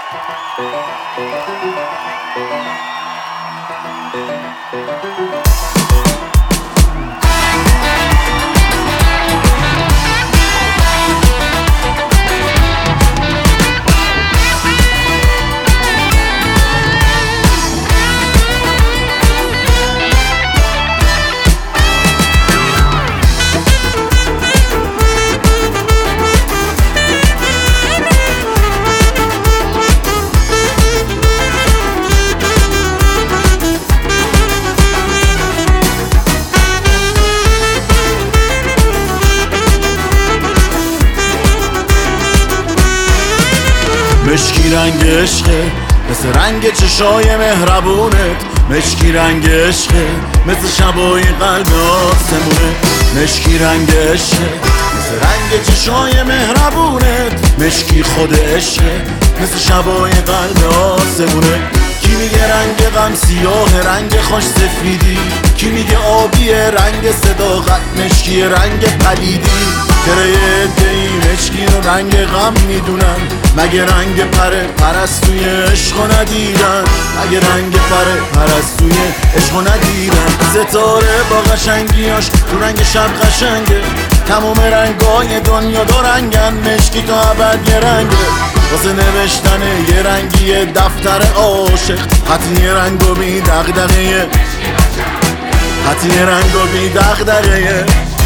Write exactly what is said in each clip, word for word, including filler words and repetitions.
مشکی رنگ عشقه مثل رنگ چشای مهربونت، مشکی رنگ عشقه مثل شبای قلب آسمونه، مشکی رنگ عشقه مثل رنگ چشای مهربونت، مشکی خود عشقه مثل شبای قلب آسمونه. کی میگه رنگ غم سیاه رنگ خوش سفیدی، کی میگه آبی رنگ صداقت مشکی رنگ پلیدی. چرا یه عده‌ای مشکی رو رنگ غم میدونن، مگه رنگ پره پرستوی عشقو ندیدن، مگه رنگ پره پرستوی عشقو ندیدن. ستاره با قشنگیاش تو رنگ شب قشنگه، تموم رنگای دنیا دو رنگن، مشکی تا ابد یه رنگه. واسه نوشتن یه رنگی دفتر عاشق، خطی یه رنگو بی دغدغه، خطی یه رنگو بی دغدغه.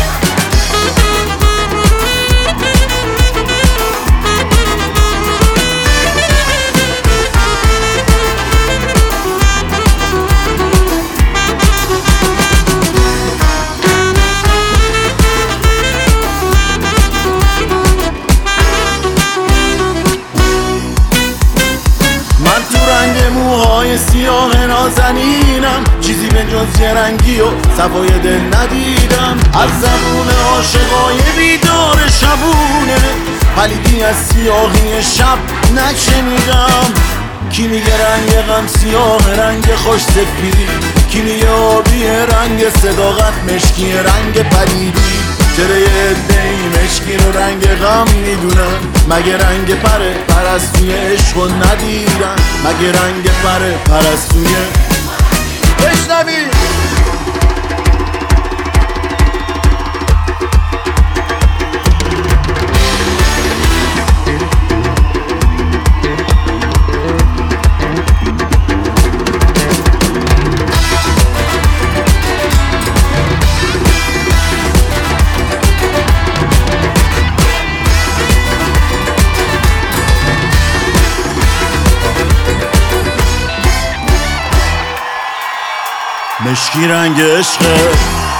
موهای سیاه نازنینم، چیزی به جز یه رنگی و صفای دل ندیدم. از زبون عاشقای بیدار شبونه، پلیدی از سیاهی شب نشنیدم. کی میگه رنگ غم سیاه رنگ خوش سفیدی، کی میگه آبی رنگ صداقت مشکی رنگ پلیدی. چرا یه عده‌ای مشکی رو رنگ غم میدونن، مگه رنگ پره پرستوی عشقو ندیدن، مگه رنگ پره پرستوی بشنوی. مشکی رنگ عشقه